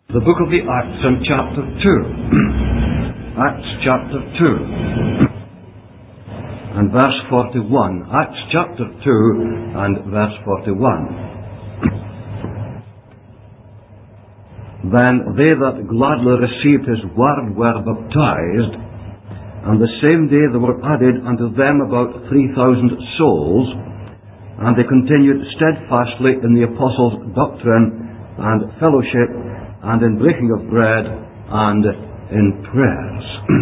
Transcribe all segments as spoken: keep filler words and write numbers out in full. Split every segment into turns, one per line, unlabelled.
The book of the Acts and chapter two. Acts chapter two. And verse forty-one. Acts chapter two and verse forty-one. Then they that gladly received his word were baptized, and the same day there were added unto them about three thousand souls, and they continued steadfastly in the apostles' doctrine and fellowship, and in breaking of bread, and in prayers.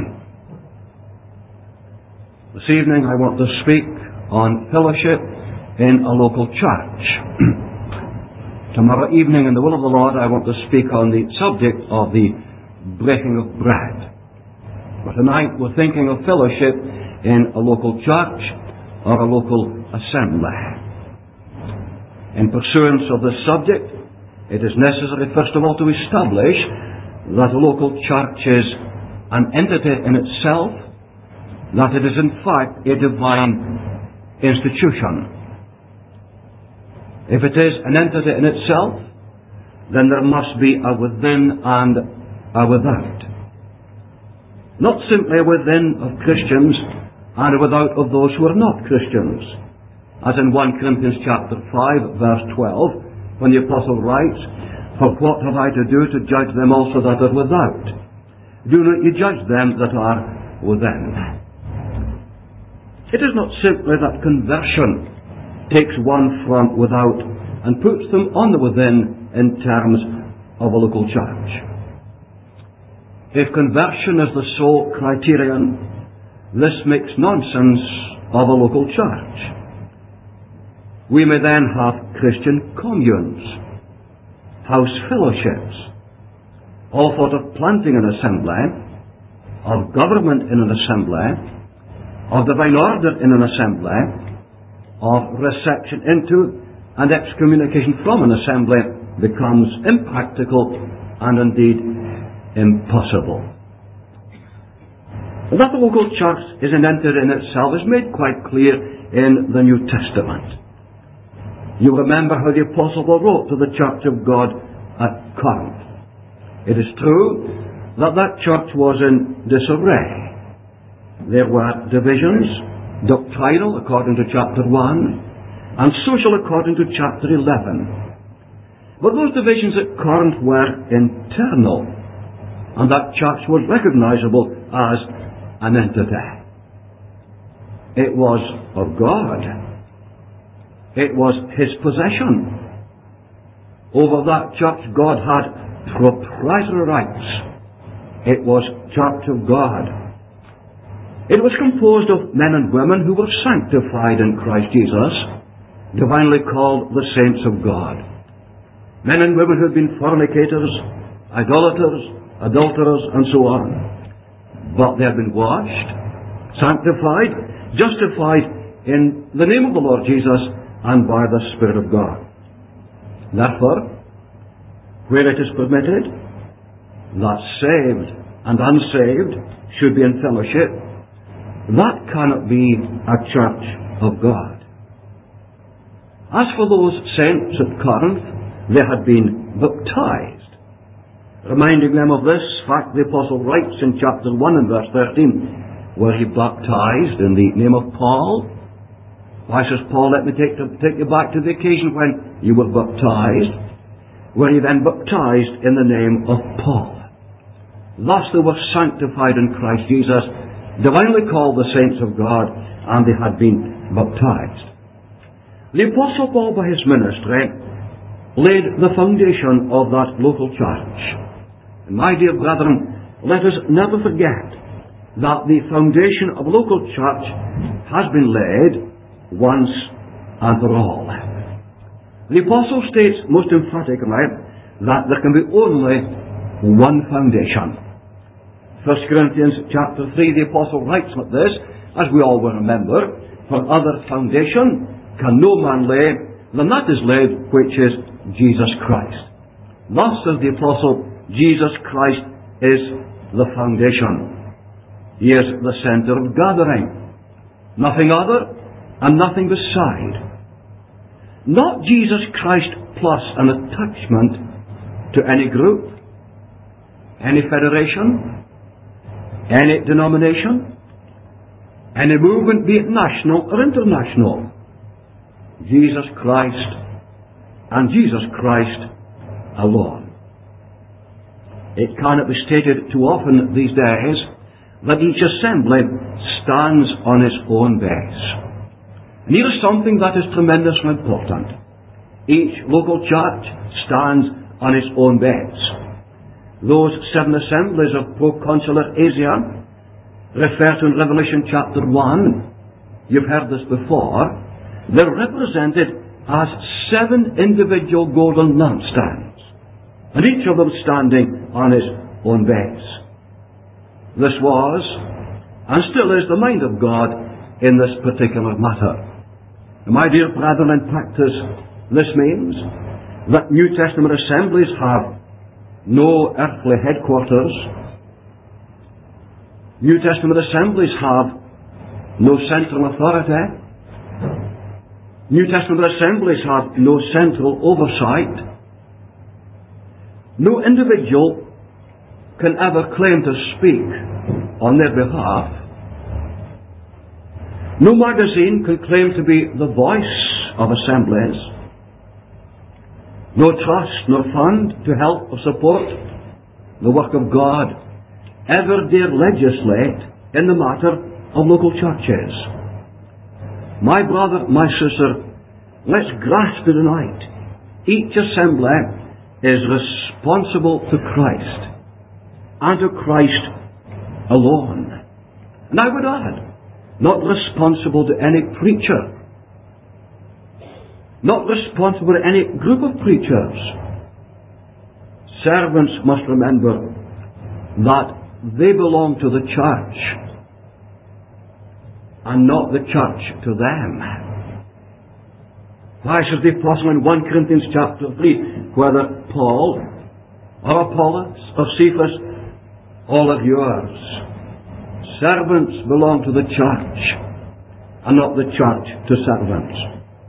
This evening I want to speak on fellowship in a local church. Tomorrow evening, in the will of the Lord, I want to speak on the subject of the breaking of bread. But tonight we're thinking of fellowship in a local church or a local assembly. In pursuance of this subject, it is necessary, first of all, to establish that a local church is an entity in itself, that it is in fact a divine institution. If it is an entity in itself, then there must be a within and a without. Not simply a within of Christians and a without of those who are not Christians. As in First Corinthians chapter five, verse twelve, when the apostle writes, "For what have I to do to judge them also that are without? Do not ye judge them that are within." It is not simply that conversion takes one from without and puts them on the within in terms of a local church. If conversion is the sole criterion, this makes nonsense of a local church. We may then have Christian communes, house fellowships, all sort of planting an assembly, of government in an assembly, of divine order in an assembly, of reception into and excommunication from an assembly becomes impractical and indeed impossible. That the local church is an entity in itself is made quite clear in the New Testament. You remember how the Apostle Paul wrote to the church of God at Corinth. It is true that that church was in disarray. There were divisions, doctrinal according to chapter one, and social according to chapter eleven. But those divisions at Corinth were internal, and that church was recognizable as an entity. It was of God. It was His possession. Over that church God had proprietary rights. It was church of God. It was composed of men and women who were sanctified in Christ Jesus, divinely called the saints of God. Men and women who had been fornicators, idolaters, adulterers, and so on. But they had been washed, sanctified, justified in the name of the Lord Jesus and by the Spirit of God. Therefore, where it is permitted that saved and unsaved should be in fellowship, that cannot be a church of God. As for those saints at Corinth, they had been baptized. Reminding them of this fact, the Apostle writes in chapter one and verse thirteen, "Were ye baptized in the name of Paul?" Why, says Paul, let me take, to, take you back to the occasion when you were baptized. Were you then baptized in the name of Paul? Thus they were sanctified in Christ Jesus, divinely called the saints of God, and they had been baptized. The Apostle Paul, by his ministry, laid the foundation of that local church. And my dear brethren, let us never forget that the foundation of a local church has been laid once and for all. The Apostle states most emphatically that there can be only one foundation. First Corinthians chapter three, the Apostle writes like this, as we all will remember, "For other foundation can no man lay than that is laid, which is Jesus Christ." Thus, says the Apostle, Jesus Christ is the foundation. He is the center of gathering. Nothing other and nothing beside. Not Jesus Christ plus an attachment to any group, any federation, any denomination, any movement, be it national or international. Jesus Christ and Jesus Christ alone. It cannot be stated too often these days that each assembly stands on its own base. And here is something that is tremendously important. Each local church stands on its own base. Those seven assemblies of Proconsular Asia referred to in Revelation chapter one, you've heard this before, they're represented as seven individual golden lampstands, and each of them standing on his own base. This was, and still is, the mind of God in this particular matter. And my dear brethren, in practice, this means that New Testament assemblies have no earthly headquarters. New Testament assemblies have no central authority. New Testament assemblies have no central oversight. No individual can ever claim to speak on their behalf. No magazine can claim to be the voice of assemblies. No trust nor fund to help or support the work of God ever dare legislate in the matter of local churches. My brother, my sister, let's grasp it tonight. Each assembly is responsible to Christ and to Christ alone. And I would add, not responsible to any preacher, not responsible to any group of preachers. Servants must remember that they belong to the church and not the church to them. Why, says the apostle in First Corinthians chapter three, whether Paul or Apollos or Cephas, all of yours. Servants belong to the church and not the church to servants.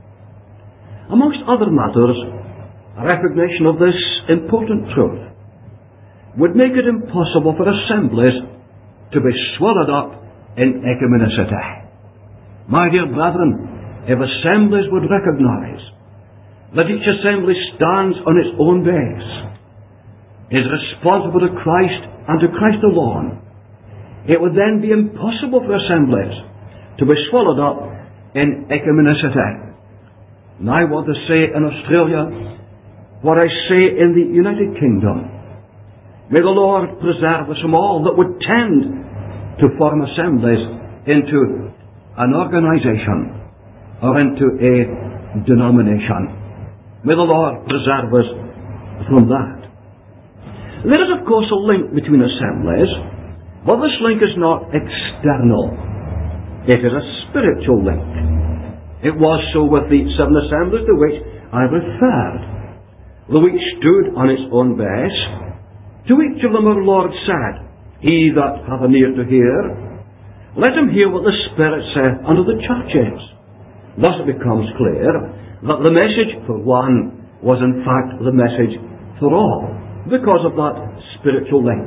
Amongst other matters, a recognition of this important truth would make it impossible for assemblies to be swallowed up in ecumenicity. My dear brethren, if assemblies would recognize that each assembly stands on its own base, is responsible to Christ and to Christ alone, it would then be impossible for assemblies to be swallowed up in ecumenicity. And I want to say in Australia what I say in the United Kingdom. May the Lord preserve us from all that would tend to form assemblies into an organization or into a denomination. May the Lord preserve us from that. There is, of course, a link between assemblies, but this link is not external. It is a spiritual link. It was so with the seven assemblies to which I referred. Though each stood on its own base, to each of them our Lord said, "He that hath an ear to hear, let him hear what the Spirit saith unto the churches." Thus it becomes clear that the message for one was in fact the message for all, because of that spiritual link.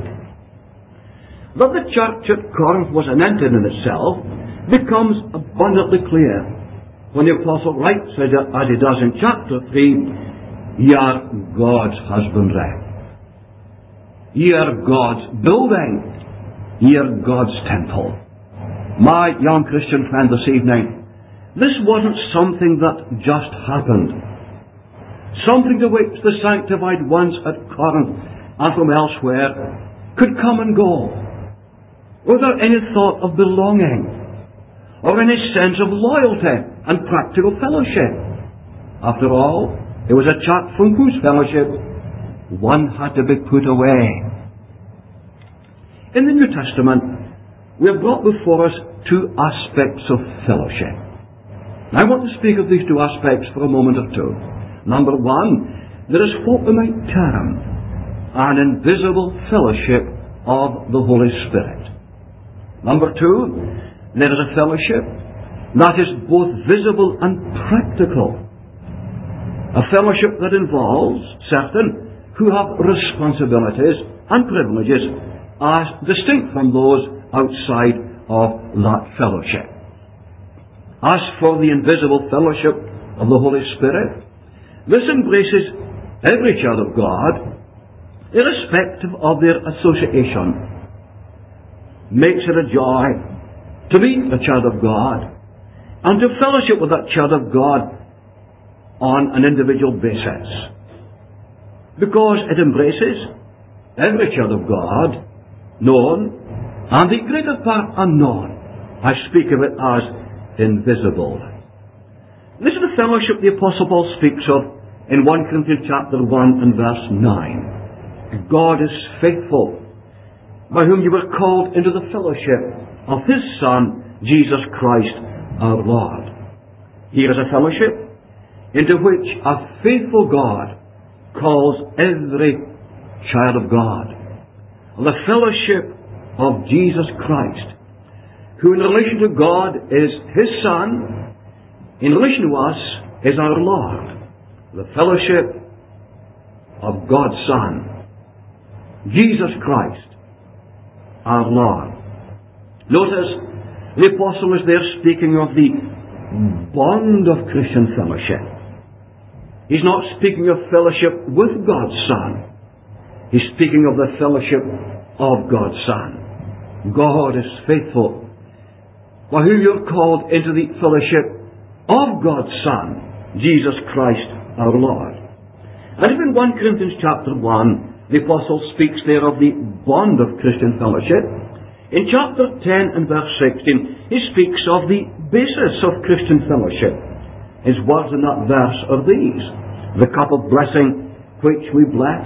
That the church at Corinth was an entity in itself becomes abundantly clear when the Apostle writes, as he does in chapter three, "Ye are God's husbandry. Ye are God's building. Ye are God's temple." My young Christian friend this evening, this wasn't something that just happened. Something to which the sanctified ones at Corinth and from elsewhere could come and go without any thought of belonging or any sense of loyalty and practical fellowship. After all, it was a church from whose fellowship one had to be put away. In the New Testament, we have brought before us two aspects of fellowship. I want to speak of these two aspects for a moment or two. Number one, there is what we might term an invisible fellowship of the Holy Spirit. Number two, there is a fellowship that is both visible and practical. A fellowship that involves certain who have responsibilities and privileges as distinct from those outside of that fellowship. As for the invisible fellowship of the Holy Spirit, this embraces every child of God, irrespective of their association. Makes it a joy to be a child of God and to fellowship with that child of God on an individual basis, because it embraces every child of God, known, and the greater part unknown. I speak of it as invisible. This is the fellowship the Apostle Paul speaks of in First Corinthians chapter one and verse nine. God is faithful, by whom you were called into the fellowship of His Son, Jesus Christ our Lord. Here is a fellowship into which a faithful God calls every child of God. The fellowship of Jesus Christ, who in relation to God is His Son, in relation to us is our Lord. The fellowship of God's Son, Jesus Christ, our Lord. Notice, the Apostle is there speaking of the bond of Christian fellowship. He's not speaking of fellowship with God's Son. He's speaking of the fellowship of God's Son. God is faithful, by whom you're called into the fellowship of God's Son, Jesus Christ our Lord. And in First Corinthians chapter one, the Apostle speaks there of the bond of Christian fellowship. In chapter ten and verse sixteen, he speaks of the basis of Christian fellowship. His words in that verse are these: the cup of blessing which we bless,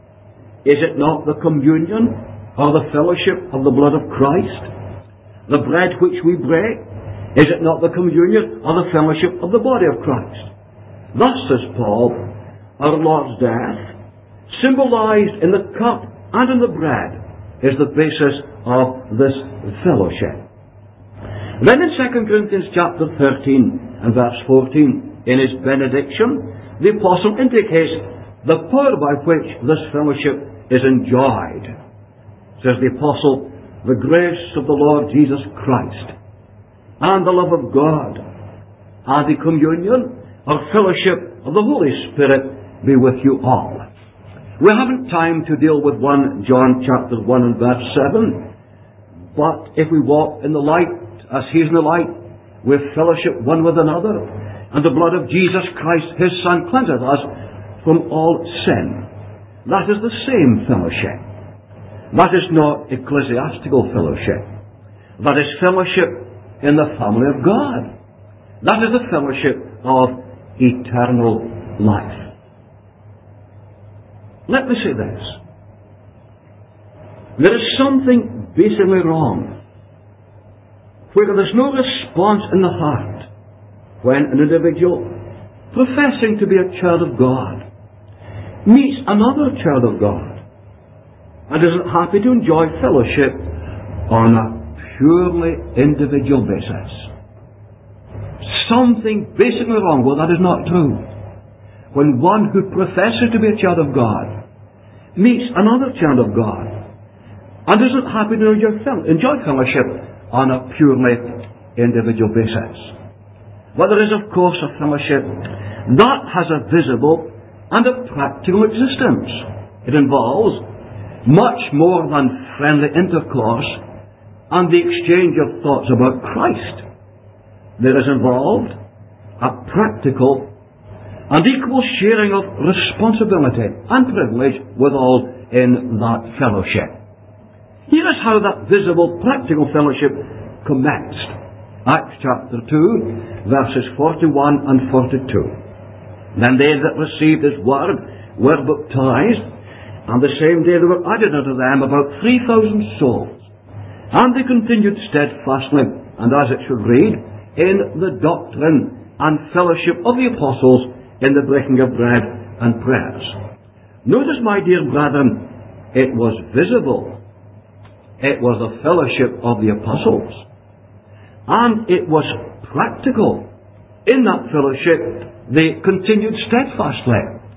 is it not the communion or the fellowship of the blood of Christ? The bread which we break, is it not the communion or the fellowship of the body of Christ? Thus, says Paul, our Lord's death, symbolized in the cup and in the bread, is the basis of this fellowship. Then in Second Corinthians chapter thirteen and verse fourteen, in his benediction, the Apostle indicates the power by which this fellowship is enjoyed. Says the Apostle, the grace of the Lord Jesus Christ, and the love of God, and the communion or fellowship of the Holy Spirit be with you all. We haven't time to deal with First John chapter one and verse seven, but if we walk in the light as He is in the light, we fellowship one with another, and the blood of Jesus Christ, His Son, cleanseth us from all sin. That is the same fellowship. That is not ecclesiastical fellowship. That is fellowship in the family of God. That is the fellowship of eternal life. Let me say this. There is something basically wrong where there's no response in the heart when an individual professing to be a child of God meets another child of God and isn't happy to enjoy fellowship on a purely individual basis. Something basically wrong. Well, that is not true. When one who professes to be a child of God meets another child of God and isn't happy to enjoy fellowship on a purely individual basis. But there is, of course, a fellowship that has a visible and a practical existence. It involves much more than friendly intercourse and the exchange of thoughts about Christ. There is involved a practical and equal sharing of responsibility and privilege with all in that fellowship. Here is how that visible, practical fellowship commenced. Acts chapter two, verses forty-one and forty-two. Then they that received His word were baptized, and the same day there were added unto them about three thousand souls. And they continued steadfastly, and as it should read, in the doctrine and fellowship of the apostles, in the breaking of bread and prayers. Notice, my dear brethren, it was visible. It was the fellowship of the apostles. And it was practical. In that fellowship, they continued steadfastly.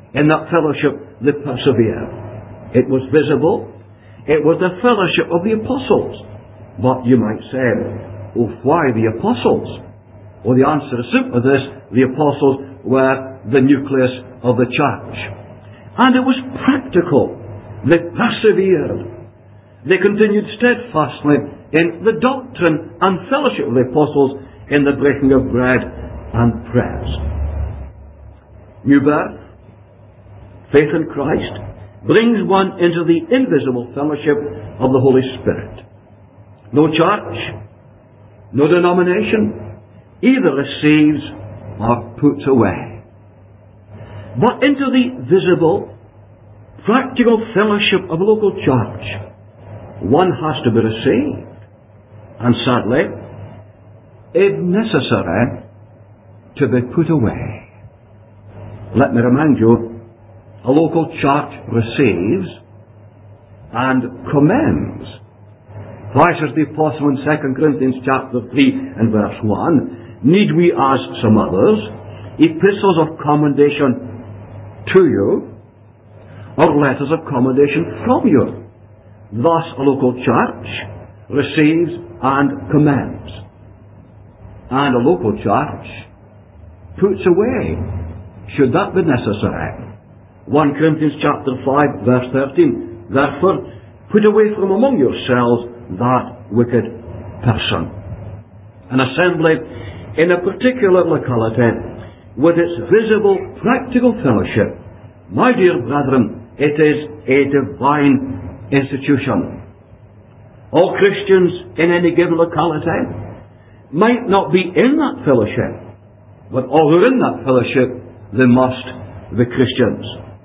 in that fellowship they persevered. It was visible. It was the fellowship of the apostles. But you might say, oh, why the apostles? Well, the answer is simply this: the apostles were the nucleus of the church. And it was practical. They persevered. They continued steadfastly in the doctrine and fellowship of the apostles, in the breaking of bread and prayers. New birth, faith in Christ, brings one into the invisible fellowship of the Holy Spirit. No church, no denomination, either receives or puts away. But into the visible, practical fellowship of a local church, one has to be received. And sadly, if necessary, to be put away. Let me remind you, a local church receives and commends. Why, says the apostle in Second Corinthians chapter three and verse one, need we, as some others, epistles of commendation to you, or letters of commendation from you? Thus a local church receives and commends. And a local church puts away, should that be necessary. First Corinthians chapter five verse thirteen, therefore put away from among yourselves that wicked person. An assembly in a particular locality with its visible practical fellowship, my dear brethren, it is a divine institution. All Christians in any given locality might not be in that fellowship, but all who are in that fellowship, they must be Christians.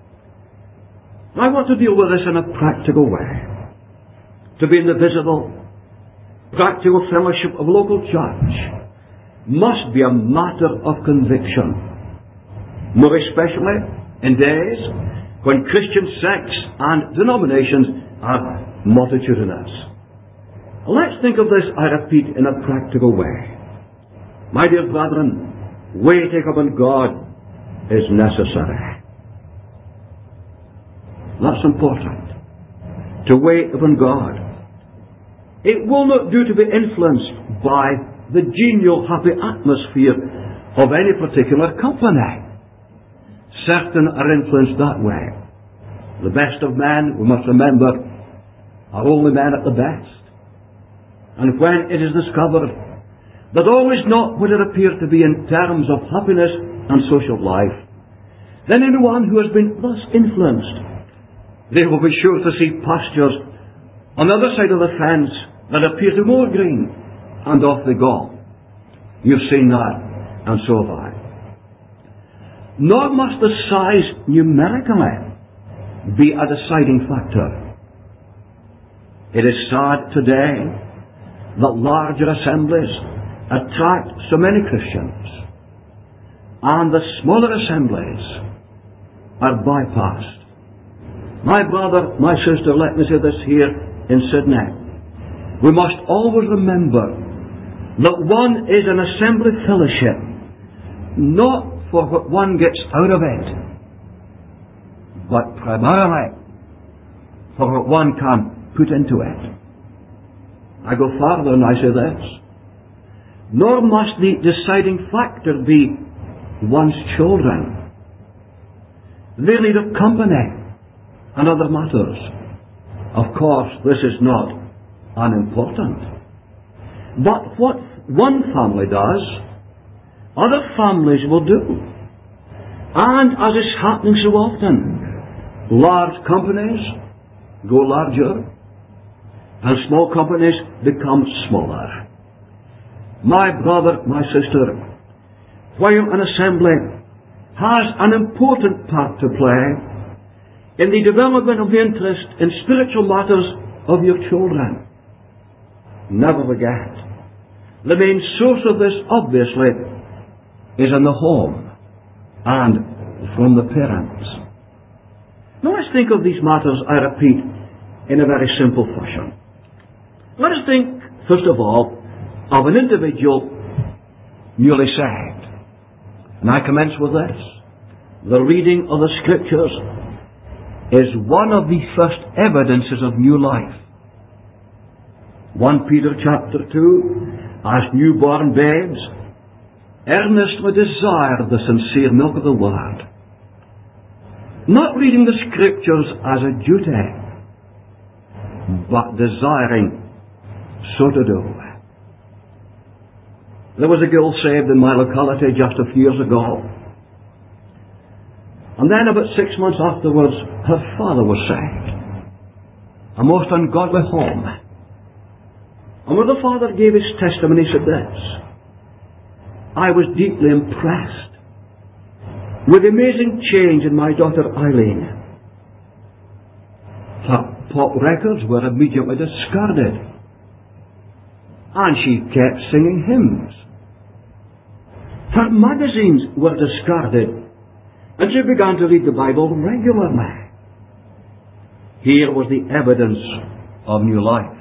I want to deal with this in a practical way. To be in the visible, practical fellowship of a local church must be a matter of conviction. More especially in days when Christian sects and denominations are multitudinous. Let's think of this, I repeat, in a practical way. My dear brethren, waiting upon God is necessary. That's important. To wait upon God. It will not do to be influenced by the genial, happy atmosphere of any particular company. Certain are influenced that way. The best of men, we must remember, are only men at the best. And when it is discovered that all is not what it appears to be in terms of happiness and social life, then anyone who has been thus influenced, they will be sure to see pastures on the other side of the fence that appear to more green, and off they go. You've seen that, and so have I. Nor must the size numerically be a deciding factor. It is sad today that larger assemblies attract so many Christians, and the smaller assemblies are bypassed. My brother, my sister, let me say this here in Sydney. We must always remember that one is an assembly fellowship, not for what one gets out of it, but primarily for what one can put into it. I go farther and I say this. Nor must the deciding factor be one's children. Their need of company and other matters. Of course, this is not unimportant. But what one family does, other families will do. And as is happening so often, large companies go larger, and small companies become smaller. My brother, my sister, while an assembly has an important part to play in the development of the interest in spiritual matters of your children, never forget, the main source of this, obviously, is in the home and from the parents. Now let's think of these matters, I repeat, in a very simple fashion. Let us think, first of all, of an individual newly saved. And I commence with this. the reading of the Scriptures is one of the first evidences of new life. First Peter chapter two, as newborn babes, earnestly desire the sincere milk of the Word. Not reading the Scriptures as a duty, but desiring so to do. There was a girl saved in my locality just a few years ago. And then about six months afterwards, her father was saved. A most ungodly home. And when the father gave his testimony, he said this: I was deeply impressed with the amazing change in my daughter Eileen. Her pop records were immediately discarded, and she kept singing hymns. Her magazines were discarded, and she began to read the Bible regularly. Here was the evidence of new life.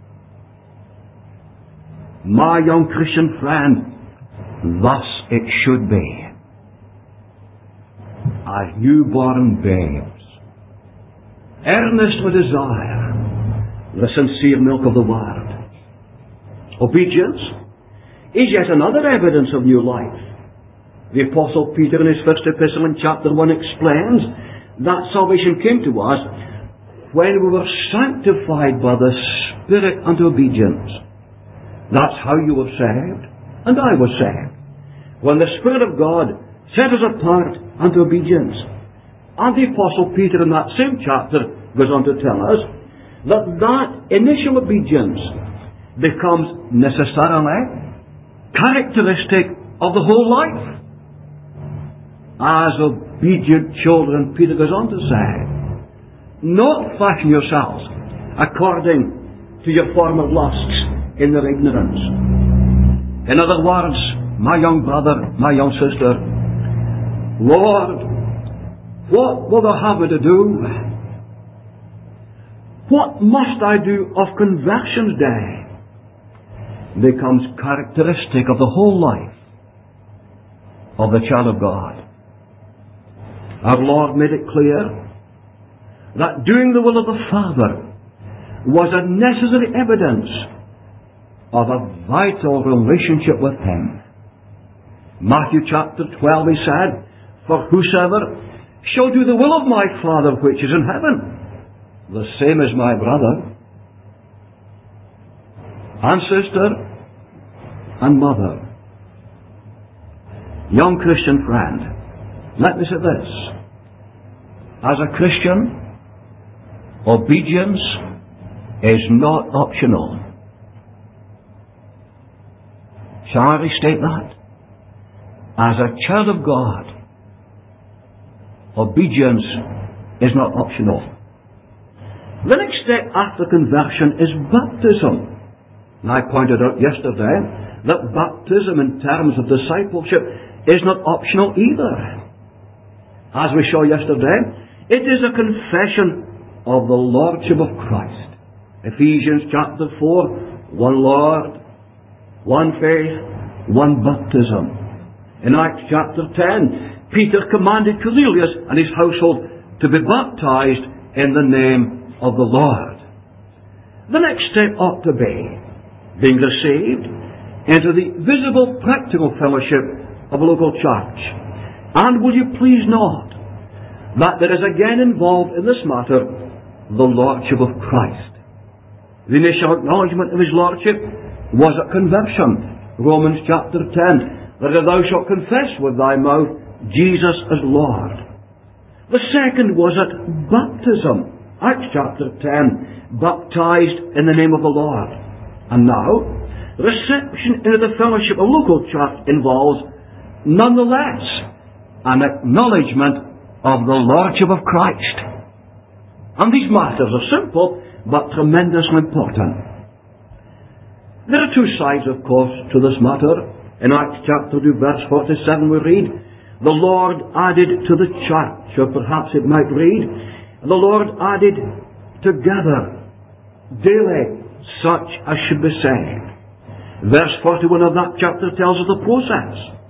My young Christian friend, thus it should be. As newborn babes, earnestly desire the sincere milk of the Word. Obedience is yet another evidence of new life. The Apostle Peter in his first epistle in chapter one explains that salvation came to us when we were sanctified by the Spirit unto obedience. That's how you were saved, and I was saved, when the Spirit of God set us apart unto obedience. And the Apostle Peter in that same chapter goes on to tell us that that initial obedience becomes necessarily characteristic of the whole life. As obedient children, Peter goes on to say, not fashion yourselves according to your former lusts in their ignorance. In other words, my young brother, my young sister, Lord, what will thou have me to do? What must I do of conversion's day? Becomes characteristic of the whole life of the child of God. Our Lord made it clear that doing the will of the Father was a necessary evidence of a vital relationship with Him. Matthew chapter twelve, He said, for whosoever shall do the will of my Father which is in heaven, the same is my brother and sister and mother. Young Christian friend, let me say this. As a Christian, obedience is not optional. Shall I restate that? As a child of God, obedience is not optional. The next step after conversion is baptism. And I pointed out yesterday that baptism in terms of discipleship is not optional either. As we saw yesterday, it is a confession of the Lordship of Christ. Ephesians chapter four, one Lord, one faith, one baptism. In Acts chapter ten, Peter commanded Cornelius and his household to be baptized in the name of the Lord. The next step ought to be being received into the visible practical fellowship of a local church. And will you please note that there is again involved in this matter the Lordship of Christ. The initial acknowledgement of His Lordship was at conversion. Romans chapter ten, that thou shalt confess with thy mouth Jesus as Lord. The second was at baptism. Acts chapter ten, baptized in the name of the Lord. And now, reception into the fellowship of local church involves, nonetheless, an acknowledgement of the Lordship of Christ. And these matters are simple, but tremendously important. There are two sides, of course, to this matter. In Acts chapter two, verse forty-seven, we read, the Lord added to the church, or perhaps it might read, the Lord added together daily such as should be saved. Verse forty-one of that chapter tells us the process.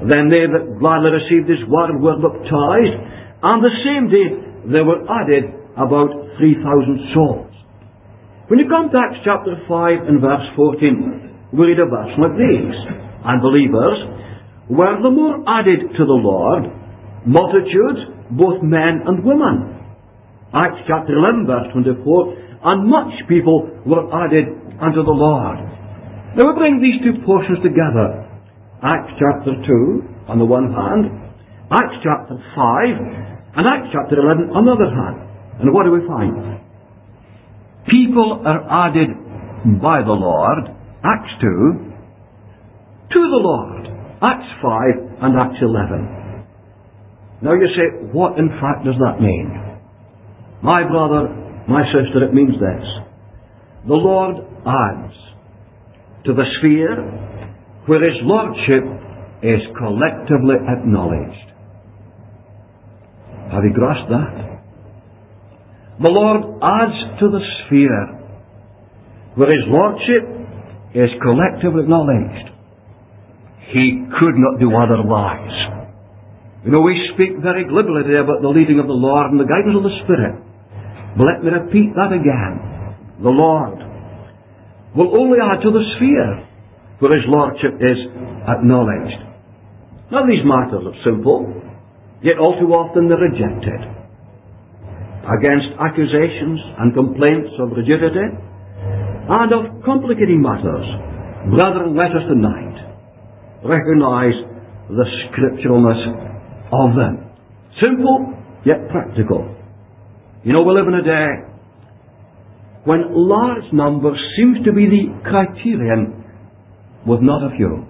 Then they that gladly received his word were baptized, and the same day there were added about three thousand souls. When you come to Acts chapter five and verse fourteen, we read a verse like these. And believers were the more added to the Lord, multitudes, both men and women. Acts chapter eleven verse twenty-four, and much people were added unto the Lord. Now we bring these two portions together. Acts chapter two on the one hand, Acts chapter five, and Acts chapter eleven on the other hand. And what do we find? People are added by the Lord, Acts two, to the Lord, Acts five and Acts eleven. Now you say, what in fact does that mean? My brother, my sister, it means this. The Lord adds to the sphere where his lordship is collectively acknowledged. Have you grasped that? The Lord adds to the sphere where his lordship is collectively acknowledged. He could not do otherwise. You know, we speak very glibly today about the leading of the Lord and the guidance of the Spirit. But let me repeat that again. The Lord will only add to the sphere where his lordship is acknowledged. Now these matters are simple, yet all too often they're rejected. Against accusations and complaints of rigidity and of complicating matters, brethren, let us tonight recognize the scripturalness of them. Simple, yet practical. You know, we live in a day when large numbers seems to be the criterion with not a few.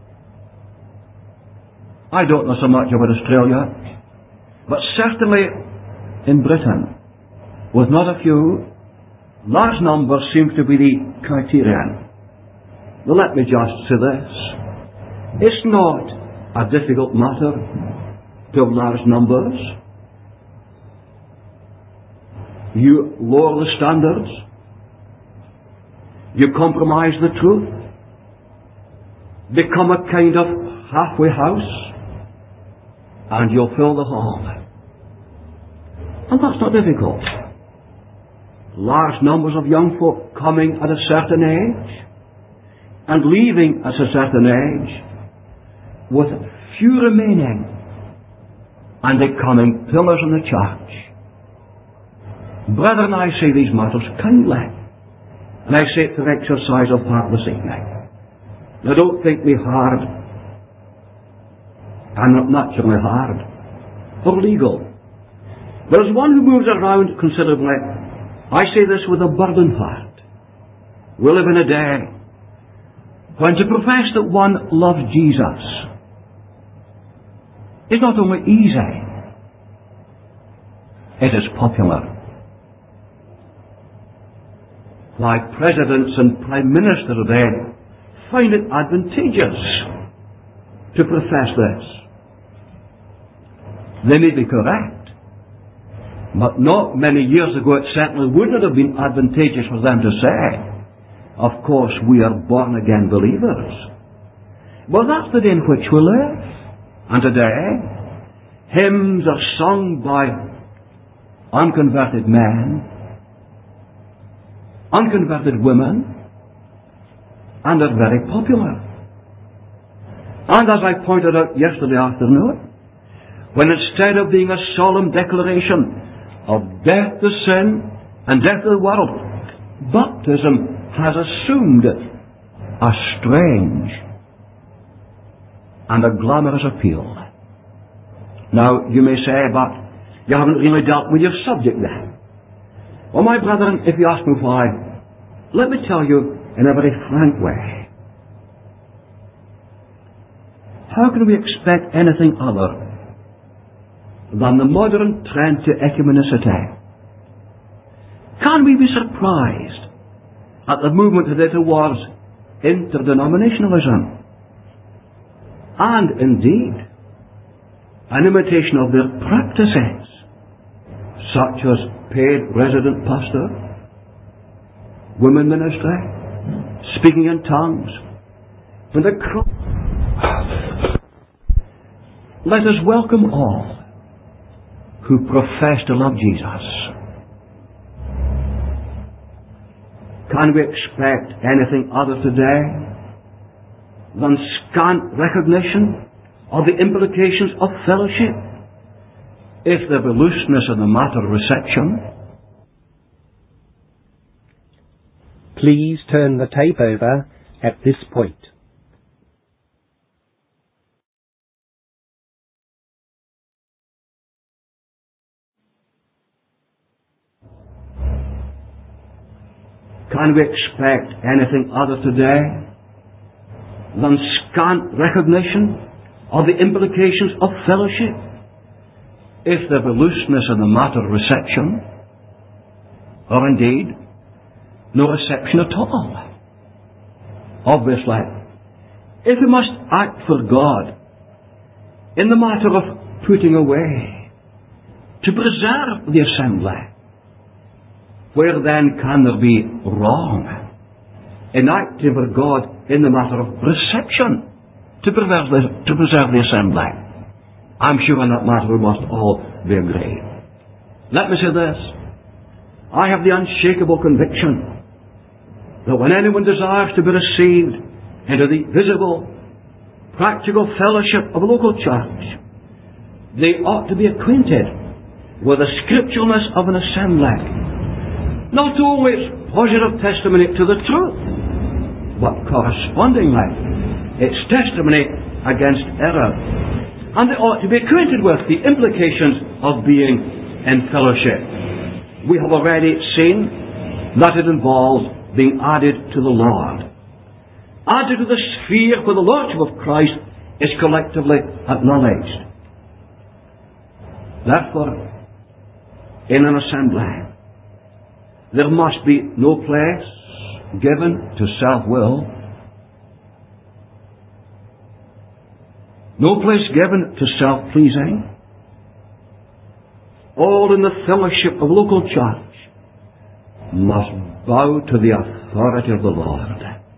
I don't know so much about Australia, but certainly in Britain, with not a few, large numbers seems to be the criterion. Well, let me just say this. It's not a difficult matter to have large numbers. You lower the standards. You compromise the truth. Become a kind of halfway house, and you'll fill the hall. And that's not difficult. Large numbers of young folk coming at a certain age and leaving at a certain age with few remaining and becoming pillars in the church. Brethren, I say these matters kindly, and I say it for exercise of heart this evening. Now don't think me hard. I'm not naturally hard or legal. But as one who moves around considerably, I say this with a burdened heart. We live in a day when to profess that one loves Jesus is not only easy, it is popular. Why, presidents and prime ministers today find it advantageous to profess this. They may be correct, but not many years ago it certainly would not have been advantageous for them to say, of course we are born again believers. Well, that's the day in which we live. And today, hymns are sung by unconverted men, unconverted women, and are very popular. And as I pointed out yesterday afternoon, when instead of being a solemn declaration of death to sin and death to the world, baptism has assumed a strange and a glamorous appeal. Now, you may say, but you haven't really dealt with your subject then. Well, my brethren, if you ask me why, let me tell you in a very frank way. How can we expect anything other than the modern trend to ecumenicity? Can we be surprised at the movement today towards interdenominationalism? And indeed, an imitation of their practices, such as paid resident pastor, women ministry, speaking in tongues. When the cro- let us welcome all who profess to love Jesus. Can we expect anything other today than scant recognition of the implications of fellowship if there be looseness in the matter of reception?
Please turn the tape over at this point.
Can we expect anything other today than scant recognition of the implications of fellowship if there be looseness in the matter of reception, or indeed no reception at all? Obviously, if we must act for God in the matter of putting away, to preserve the assembly, where then can there be wrong in acting for God in the matter of reception to preserve the, to preserve the assembly? I'm sure on that matter we must all be agreed. Let me say this. I have the unshakable conviction that when anyone desires to be received into the visible, practical fellowship of a local church, they ought to be acquainted with the scripturalness of an assembly. Not only its positive testimony to the truth, but correspondingly its testimony against error. And they ought to be acquainted with the implications of being in fellowship. We have already seen that it involves being added to the Lord, added to the sphere where the Lordship of Christ is collectively acknowledged. Therefore, in an assembly, there must be no place given to self-will, no place given to self-pleasing. All in the fellowship of local church must bow to the authority of the Lord,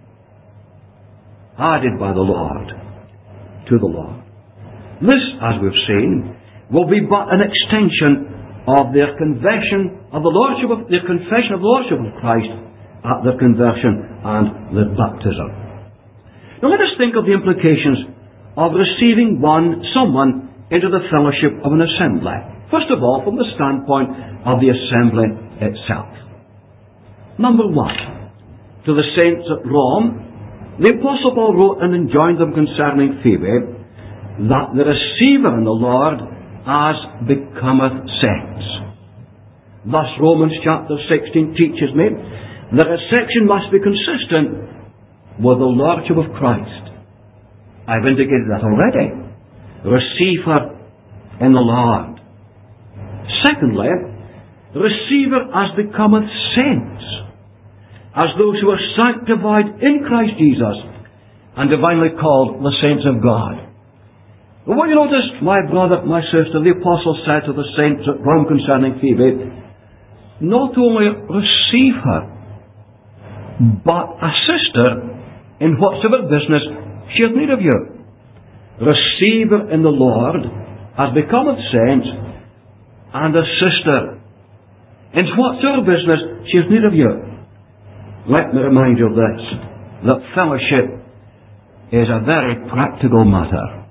added by the Lord to the Lord. This, as we've seen, will be but an extension of their confession of the Lordship of their confession of the Lordship of Christ at their conversion and their baptism. Now let us think of the implications of receiving one, someone, into the fellowship of an assembly. First of all, from the standpoint of the assembly itself. Number one, to the saints at Rome, the Apostle Paul wrote and enjoined them concerning Phoebe, that the receiver in the Lord as becometh saints. Thus Romans chapter sixteen teaches me that reception must be consistent with the Lordship of Christ. I've indicated that already. Receiver in the Lord. Secondly, receiver as becometh saints, as those who are sanctified in Christ Jesus and divinely called the saints of God. But what you notice, my brother, my sister, the Apostle said to the saints at Rome concerning Phoebe, not only receive her, but assist her in whatsoever business she has need of you. Receive her in the Lord, as becometh saints, and assist her in whatsoever business she has need of you. Let me remind you of this, that fellowship is a very practical matter.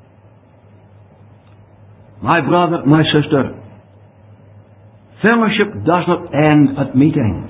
My brother, my sister, fellowship does not end at meetings.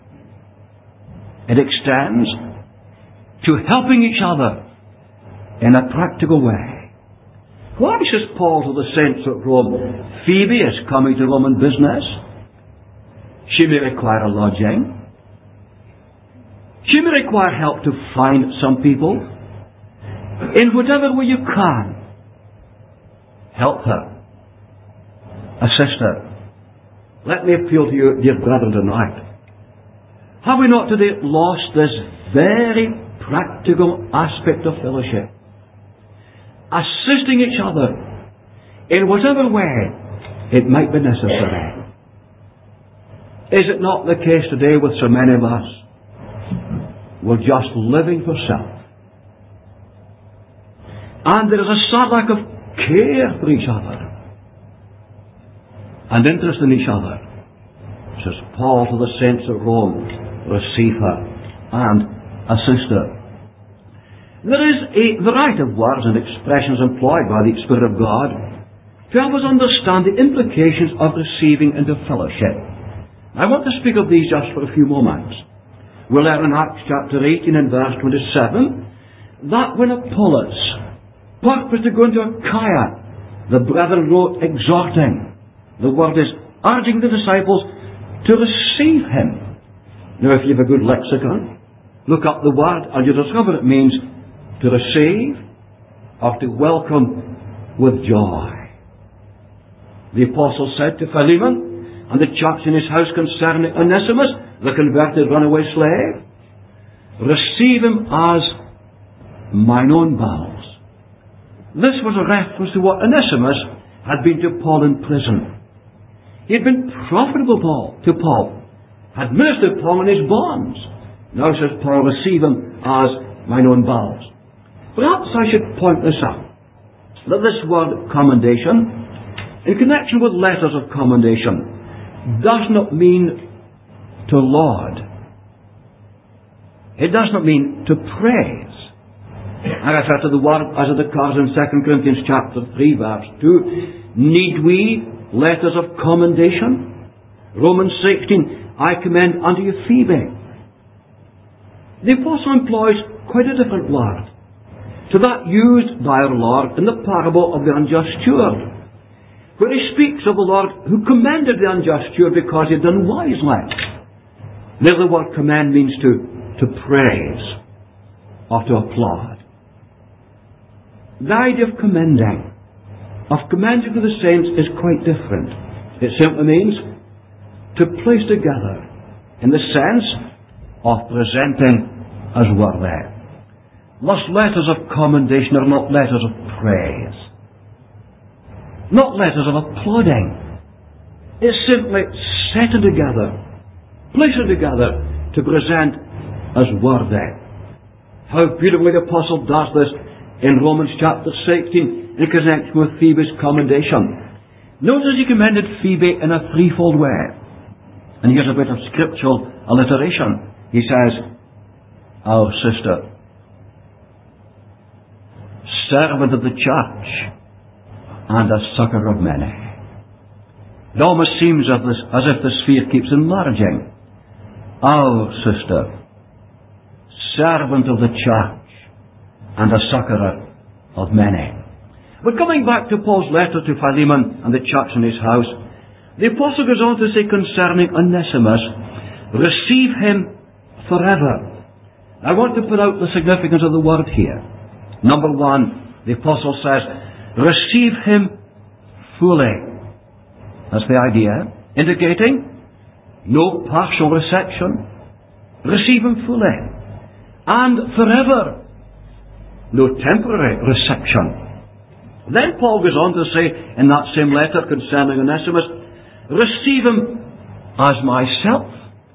It extends to helping each other in a practical way. Why says Paul to the saints at Rome, Phoebe is coming to Roman business. She may require a lodging. She may require help to find some people. In whatever way you can, help her. Assist her. Let me appeal to you, dear brethren, tonight. Have we not today lost this very practical aspect of fellowship? Assisting each other in whatever way it might be necessary. Is it not the case today with so many of us? We're just living for self. And there is a sad lack of care for each other and interest in each other. Says Paul to the saints at Rome, receive her and assist her. There is a variety of words and expressions employed by the Spirit of God to help us understand the implications of receiving into fellowship. I want to speak of these just for a few moments. We learn in Acts chapter eighteen and verse twenty-seven that when Apollos purposed to go into Achaia, the brethren wrote exhorting. The word is urging the disciples to receive him. Now, if you have a good lexicon, look up the word and you discover it means to receive or to welcome with joy. The apostle said to Philemon and the church in his house concerning Onesimus, the converted runaway slave, receive him as mine own bowels. This was a reference to what Onesimus had been to Paul in prison. He had been profitable Paul, to Paul, had ministered Paul in his bonds. Now says Paul, receive him as mine own bowels. Perhaps I should point this out, that this word commendation, in connection with letters of commendation, does not mean to laud. It does not mean to praise. I refer to the word as it occurs in Second Corinthians chapter three verse two. Need we letters of commendation? Romans sixteen, I commend unto you Phoebe. The apostle employs quite a different word to that used by our Lord in the parable of the unjust steward, where he speaks of the Lord who commended the unjust steward because he had done wisely. There the word commend means to, to praise or to applaud. The idea of commending, of commending to the saints, is quite different. It simply means to place together in the sense of presenting as worthy. Thus, letters of commendation are not letters of praise, not letters of applauding. It's simply setting together, placing together to present as worthy. How beautifully the apostle does this in Romans chapter sixteen in connection with Phoebe's commendation. Notice he commended Phoebe in a threefold way. And here's a bit of scriptural alliteration. He says, our sister, servant of the church, and a succor of many. It almost seems as, this, as if the sphere keeps enlarging. Our sister, servant of the church, and a succourer of many. But coming back to Paul's letter to Philemon and the church in his house, the apostle goes on to say concerning Onesimus, receive him forever. I want to put out the significance of the word here. Number one, the apostle says, receive him fully. That's the idea, indicating no partial reception. Receive him fully. And forever. No temporary reception. Then Paul goes on to say in that same letter concerning Onesimus, receive him as myself.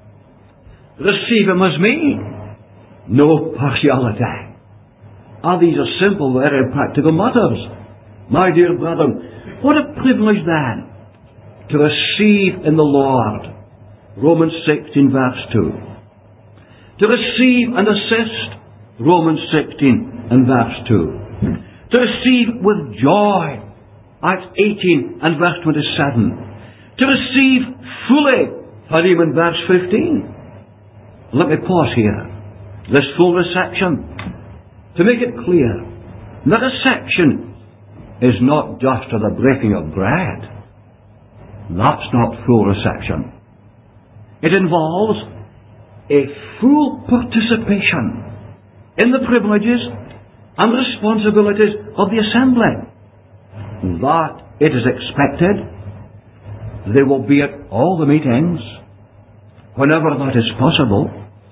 Receive him as me. No partiality. Ah, these are simple, very practical matters. My dear brethren, what a privilege then to receive in the Lord. Romans sixteen verse two. To receive and assist. Romans sixteen and verse two. To receive with joy. Acts eighteen and verse twenty-seven. To receive fully. Philemon verse fifteen. Let me pause here. This full reception. To make it clear, the reception is not just to the breaking of bread. That's not full reception. It involves a full participation in the privileges and responsibilities of the assembly. That it is expected they will be at all the meetings whenever that is possible.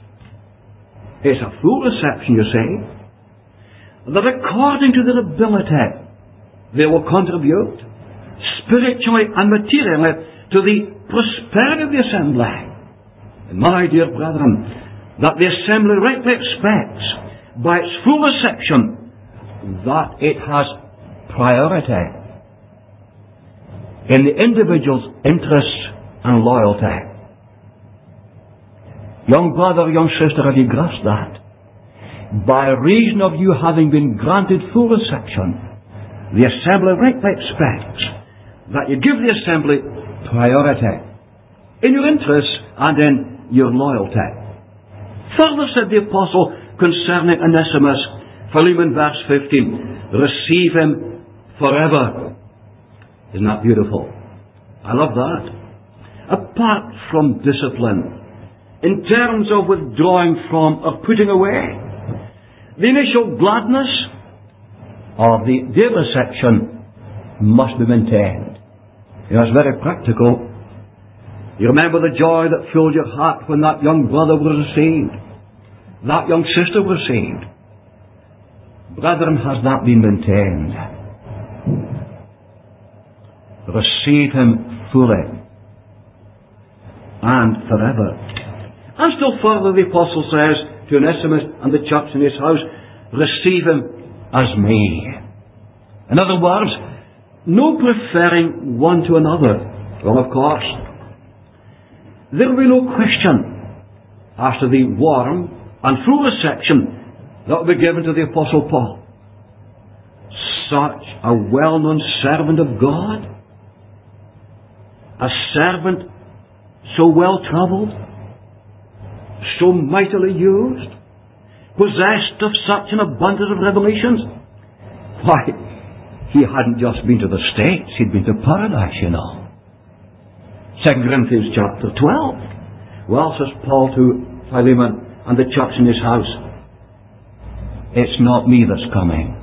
It's a full reception, you see, that according to their ability they will contribute spiritually and materially to the prosperity of the assembly. And my dear brethren, that the assembly rightly expects by its full reception that it has priority in the individual's interests and loyalty. Young brother, young sister, have you grasped that? By reason of you having been granted full reception, the assembly rightly expects that you give the assembly priority in your interests and in your loyalty. Further said the apostle concerning Onesimus, Philemon verse fifteen, receive him forever. Isn't that beautiful? I love that. Apart from discipline, in terms of withdrawing from or putting away, the initial gladness of the dear reception must be maintained. You know, it's very practical. You remember the joy that filled your heart when that young brother was received, that young sister was received. Brethren, has that been maintained? Receive him fully and forever. And still further, the apostle says to Onesimus and the church in his house, receive him as me. In other words, no preferring one to another. Well, of course, there will be no question as to the warm and full reception that will be given to the apostle Paul. Such a well-known servant of God, a servant so well-travelled, so mightily used, possessed of such an abundance of revelations. Why, he hadn't just been to the States, he'd been to paradise, you know. Second Corinthians chapter twelve. Well, says Paul to Philemon and the church in his house, it's not me that's coming.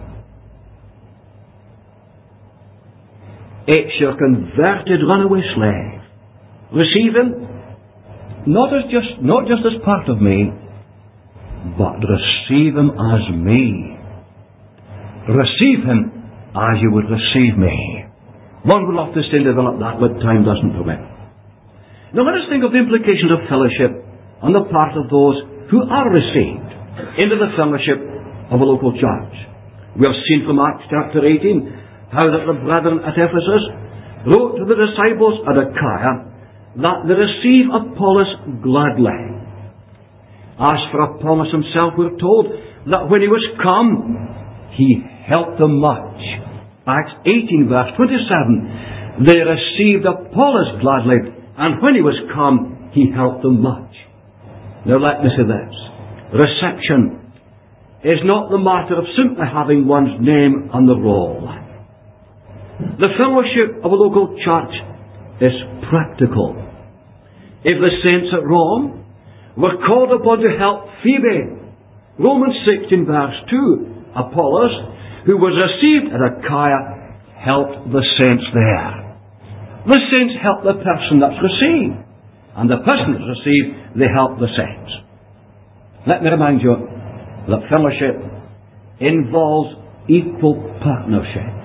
It's your converted runaway slave. Receive him, not as just not just as part of me, but receive him as me. Receive him as you would receive me. One would love to still develop that, but time doesn't permit. Now let us think of the implications of fellowship on the part of those who are received into the fellowship of a local church. We have seen from Acts chapter eighteen how that the brethren at Ephesus wrote to the disciples at Achaia that they receive Apollos gladly. As for Apollos himself, we're told that when he was come, he helped them much. Acts eighteen verse twenty-seven, they received Apollos gladly, and when he was come, he helped them much. Now let me say this. Reception is not the matter of simply having one's name on the roll. The fellowship of a local church is practical. If the saints at Rome were called upon to help Phoebe, Romans sixteen verse two, Apollos, who was received at Achaia, helped the saints there. The saints help the person that's received, and the person that's received, they help the saints. Let me remind you that fellowship involves equal partnership.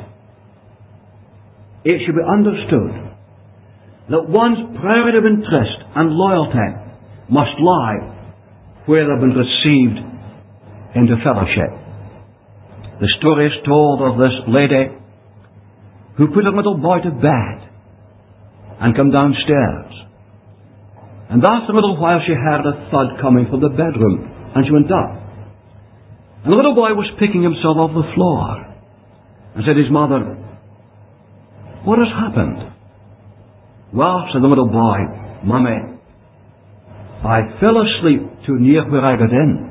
It should be understood that one's priority of interest and loyalty must lie where they've been received into fellowship. The story is told of this lady who put a little boy to bed and come downstairs. And after a little while she heard a thud coming from the bedroom, and she went up. And the little boy was picking himself off the floor and said to his mother, "What has happened?" "Well," said the little boy, "Mummy, I fell asleep too near where I got in."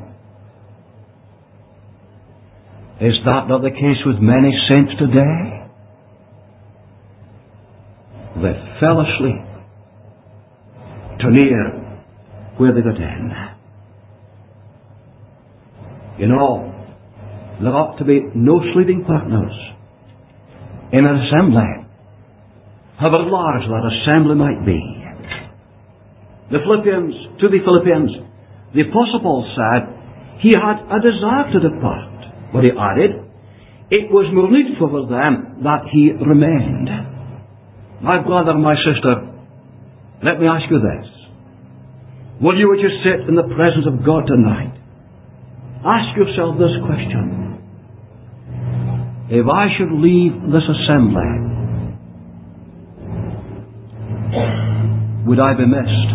Is that not the case with many saints today? They fell asleep too near where they got in. You know, there ought to be no sleeping partners in an assembly, however large that assembly might be. The Philippians, to the Philippians, the Apostle Paul said he had a desire to depart, but he added, it was more needful for them that he remained. My brother, my sister, let me ask you this. Will you, as you sit in the presence of God tonight, ask yourself this question. if I should leave this assembly, would I be missed?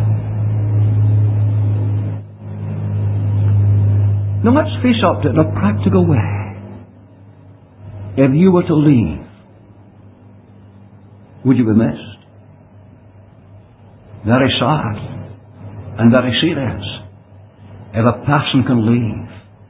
Now let's face up to it in a practical way. If you were to leave, would you be missed? Very sad and very serious if a person can leave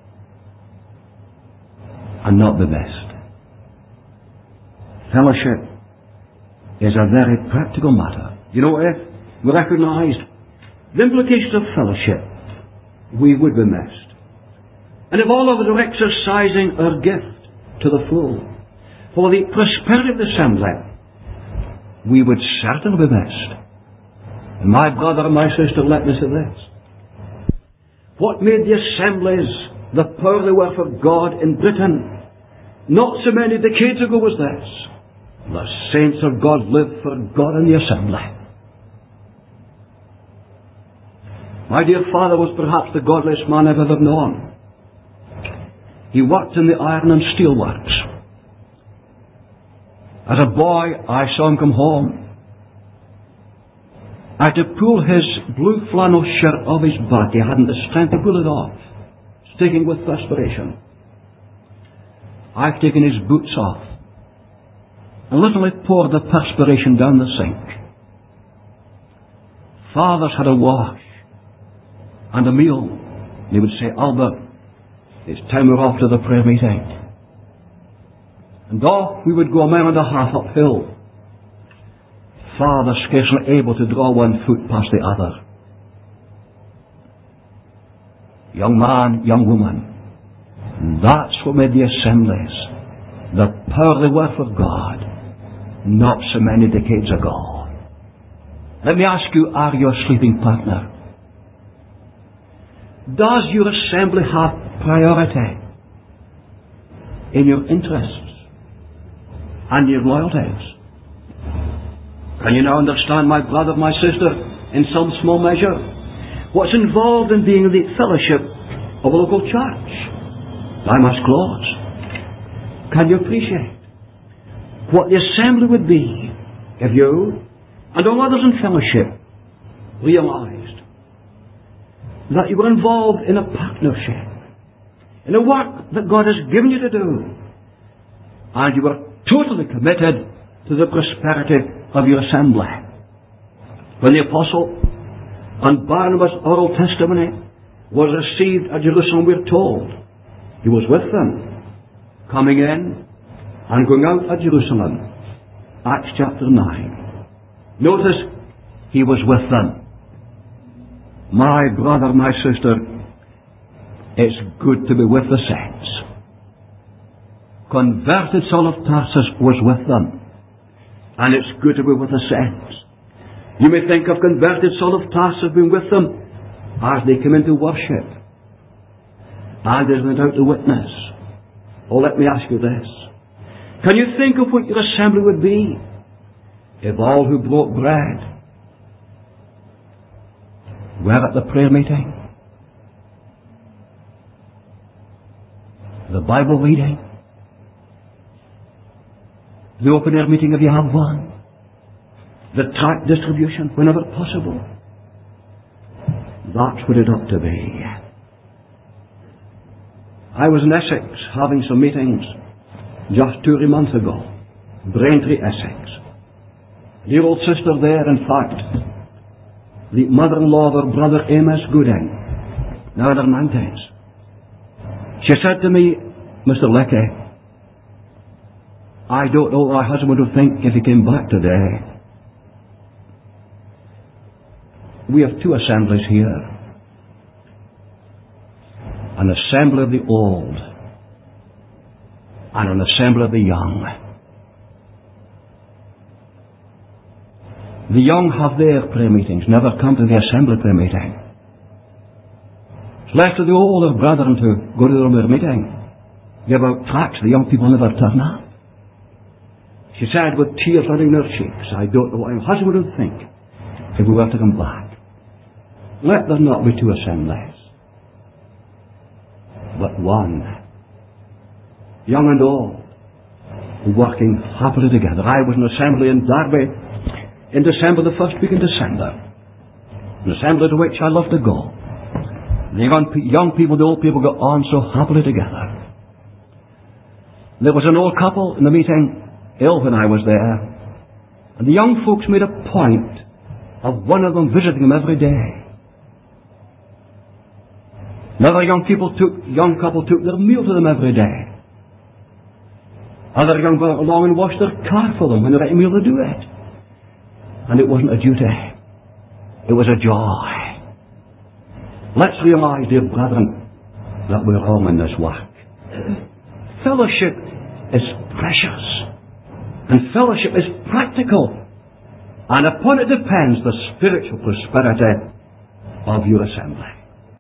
and not be missed. Fellowship is a very practical matter. You know, if we recognised the implications of fellowship, we would be missed. And if all of us were exercising our gift to the full for the prosperity of the assembly, we would certainly be missed. And my brother and my sister, let me say this. What made the assemblies the power they were for God in Britain not so many decades ago was this: the saints of God lived for God in the assembly. My dear father was perhaps the godliest man I've ever known. He worked in the iron and steel works. As a boy, I saw him come home. I had to pull his blue flannel shirt off his back. He hadn't the strength to pull it off, sticking with perspiration. I've taken his boots off and literally poured the perspiration down the sink. Father's had a wash and a meal. He would say, "Albert, it's time we're off to the prayer meeting." And off we would go a mile and a half uphill. Father scarcely able to draw one foot past the other. Young man, young woman, that's what made the assemblies the power they were for God not so many decades ago. Let me ask you, are you a sleeping partner? Does your assembly have priority in your interests and your loyalties? Can you now understand, my brother, my sister, in some small measure, what's involved in being in the fellowship of a local church? I must close. Can you appreciate what the assembly would be if you and all others in fellowship realized that you were involved in a partnership, in a work that God has given you to do, and you were totally committed to the prosperity of your assembly? When the apostle and Barnabas' oral testimony was received at Jerusalem, we're told he was with them, coming in and going out at Jerusalem. Acts chapter nine. Notice, he was with them. My brother, my sister, it's good to be with the saints. Converted Saul of Tarsus was with them, and it's good to be with the saints. You may think of converted Saul of Tarsus being with them as they come into worship and as they went out to witness. Oh, let me ask you this. Can you think of what your assembly would be if all who broke bread were at the prayer meeting? The Bible reading, the open air meeting if you have one, the tract distribution whenever possible. That's what it ought to be. I was in Essex having some meetings just two or three months ago. Braintree, Essex. The old sister there, in fact, the mother-in-law of her brother Amos Gooding, now in her nineties. She said to me, "Mister Leckie, I don't know what my husband would think if he came back today." We have two assemblies here. An assembly of the old and an assembly of the young. The young have their prayer meetings, never come to the assembly prayer meeting. It's left to the older brethren to go to their meeting, give out tracts. The young people never turn up. She said with tears running her cheeks, "I don't know what my husband would think if we were to come back." Let there not be two assemblies, but one. Young and old, working happily together. I was in an assembly in Derby in December, the first week in December. An assembly to which I love to go. The young, young people, the old people got on so happily together. There was an old couple in the meeting, ill when I was there, and the young folks made a point of one of them visiting them every day. Another young people took, young couple took their meal to them every day. Other young people along and washed their car for them when they had a meal to do it. And it wasn't a duty. It was a joy. Let's realize, dear brethren, that we're all in this work. Fellowship is precious. And fellowship is practical. And upon it depends the spiritual prosperity of your assembly.